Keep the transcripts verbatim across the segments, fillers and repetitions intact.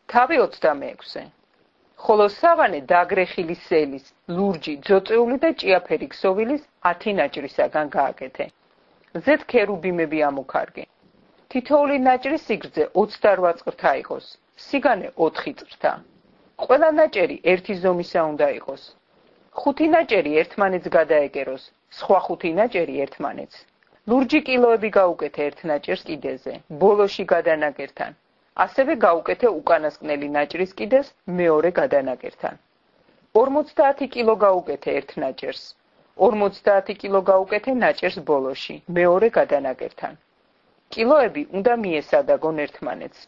თავი ოცდამეექვსე. ხოლო სავანე დაგრეხილი სელის, ლურჯი, ძოწეული და ჭიაფერი ქსოვილის ათი ნაჭრისაგან გააკეთე. ზედ ქერუბიმები ამოქარგე. თითოეული ნაჭრის სიგრძე ოცდარვა წრთა იყოს, სიგანე ოთხი წრთა. ყველა ნაჭერი ერთი ზომისა უნდა იყოს. ხუთი ნაჭერი ერთმანეთს გადაეკეროს, სხვა ხუთი ნაჭერი ერთმანეთს. ლურჯი კილოები გაუკეთე ერთ ნაჭერს კიდეზე, ბოლოში გადანაკერთან. ასევე გაუკეთე უკანასკნელი ნაჭრის კიდეს მეორე გადანაკერთან. ორმოცდაათი კილო გაუკეთე ერთ ნაჭერს. ორმოცდაათი კილო გაუკეთე ნაჭერს ბოლოში, მეორე გადანაკერთან. კილოები უნდა მიესადაგონ ერთმანეთს.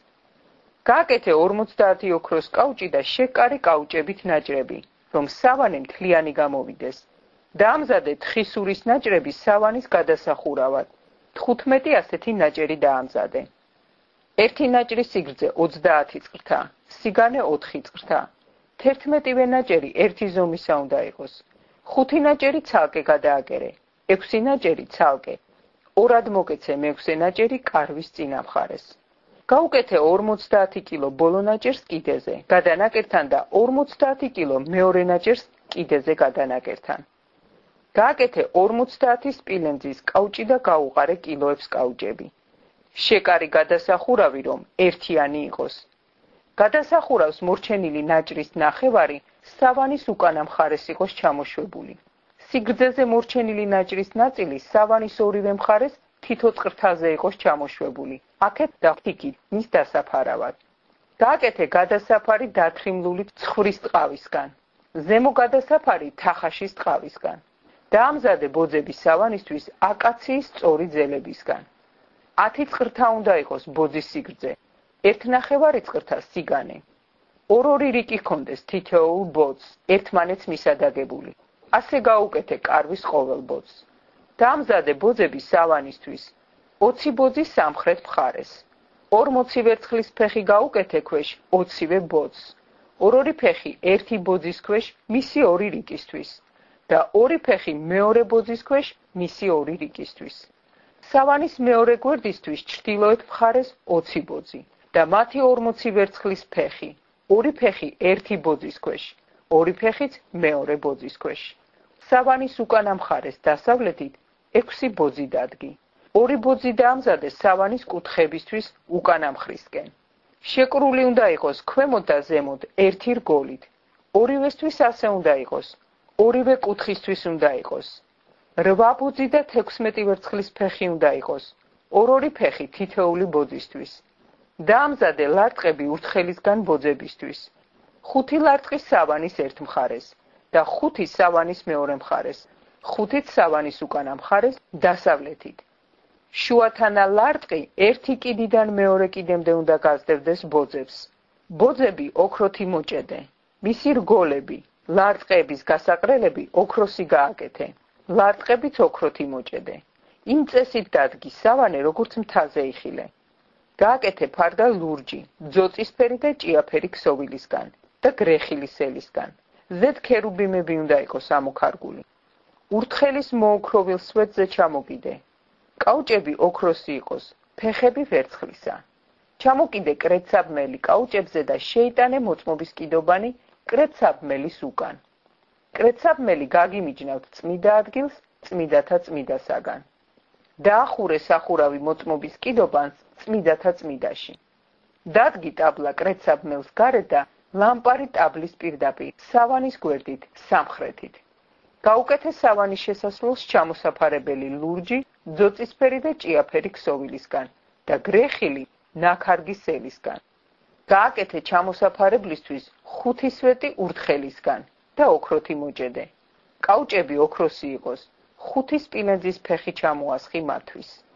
გააკეთე ორმოცდაათი ოქროს კაუჭი და შეკარე კაუჭებით ნაჭრები, რომ სავანე მთლიანი გამოვიდეს. დაამზადე თხისურის ნაჭრები სავანის გადასახურავად. თხუთმეტი ასეთი ნაჭერი დაამზადე. ერთი ნაჭრის სიგრძე ოცდაათი წრთა, სიგანე ოთხი წრთა. თერთმეტივე ნაჭერი ერთი ზომისა უნდა იყოს. ხუთი ნაჭერი ცალკე გადააკერე, ექვსი ნაჭერი ცალკე. ორად მოკეცე მეექვსე ნაჭერი კარვის წინა მხარეს. გაუკეთე ორმოცდაათი კილო ბოლო ნაჭერს კიდეზე, გადანაკერთან და ორმოცდაათი კილო მეორე ნაჭერს კიდეზე გადანაკერთან. გააკეთე ორმოცდაათი სპილენძის კაუჭი და გაუყარე კილოებს კაუჭები. შეკარი გადასახურავი რომ ერთიანი იყოს. გადასახურავს მორჩენილი ნაჭრის ნახევარი სავანის უკანა მხარეს იყოს ჩამოშვებული. სიგრძეზე მორჩენილი ნაჭრის ნაწილი სავანის ორივე მხარეს თითო წრთაზე იყოს ჩამოშვებული. აქეთ და იქით მის დასაფარავად. გააკეთე გადასაფარი დათრიმლული ცხვრის ტყავისგან. ზემო გადასაფარი თახაშის ტყავისგან. დაამზადე ბოძები სავანისთვის აკაციის სწორი ძელებისგან. ათი წრთა უნდა იყოს ბოძის სიგრძე, ერთნახევარი წრთა სიგანე. ორ-ორი რიკი ჰქონდეს თითოეულ ბოძს, ერთმანეთს მისადაგებული. ასე გაუკეთე კარვის ყოველ ბოძს. დაამზადე ბოძები სავანისთვის, ოცი ბოძის სამხრეთ მხარეს. ორმოცი ვერცხლის ფეხი გაუკეთე ქვეშ ოცივე ბოძს. ორ-ორი ფეხი ერთი ბოძის ქვეშ მისი ორი რიკისთვის და ორი ფეხი მეორე ბოძის ქვეშ მისი ორი რიკისთვის. სავანის მეორე გვერდისთვის ჩრდილოეთ მხარეს ოცი ბოძი და მათი ორმოცი ვერცხლის ფეხი, ორი ფეხი ერთი ბოძის ქვეშ, ორი ფეხიც მეორე ბოძის ქვეშ. სავანის უკანა მხარეს დასავლეთით ექვსი ბოძი დადგი. ორი ბოძი დაამზადე სავანის კუთხებისთვის უკანა მხრისკენ. შეკრული უნდა იყოს ქვემოთ და ზემოთ ერთი რგოლით. ორივესთვის ასე უნდა იყოს. ორივე კუთხისთვის უნდა იყოს. რვა ბოძი და თექვსმეტი ვერცხლის ფეხი უნდა იყოს. ორ-ორი ფეხი თითოეული ბოძისთვის. დაამზადე ლარტყები ურთხელისგან ბოძებისთვის. ხუთი ლარტყი სავანის ერთ მხარეს და ხუთი სავანის მეორე მხარეს. ხუთით სავანის უკანა მხარეს დასავლეთით. შუათანა ლარტყი ერთი კიდიდან მეორე კიდემდე უნდა გასდევდეს ბოძებს. ბოძები ოქროთი მოჭედე. მისი რგოლები, ლარტყების გასაყრელები ოქროსი გააკეთე. ლარტყებიც ოქროთი მოჭედე. იმ წესით დადგი სავანე როგორც მთაზე იხილე. გააკეთე ფარდა ლურჯი, ძოწისფერი და ჭიაფერი ქსოვილისგან და გრეხილი სელისგან. ზედ ქერუბიმები უნდა იყოს ამოქარგული. ურთხელის მოოქროვილ სვეტზე ჩამოკიდე. კაუჭები ოქროსი იყოს, ფეხები ვერცხლისა. ჩამოკიდე კრეცაბმელი კაუჭებზე და შეიტანე მოწმობის კიდობანი კრეცაბმელის უკან. კრეცაბმელი გაგიმიჯნავთ წმიდა ადგილს, წმიდათა წმიდასაგან. დაახურე სახურავი მოწმობის კიდობანს წმიდათა წმიდაში. დადგი ტაბლა კრეცაბმელს გარეთ და ლამპარი ტაბლის პირდაპირ, სავანის გვერდით, სამხრეთით. გაუკეთე სავანის შესასვლელს ჩამოსაფარებელი ლურჯი, ძოწისფერი და ჭიაფერი ქსოვილისგან და გრეხილი ნაქარგი სელისგან. გააკეთე ჩამოსაფარებლისთვის ხუთი სვეტი ურთხელისგან და ოქროთი მოჭედე. კაუჭები ოქროსი იყოს, ხუთი სპილენძის ფეხი ჩამოასხი მათთვის.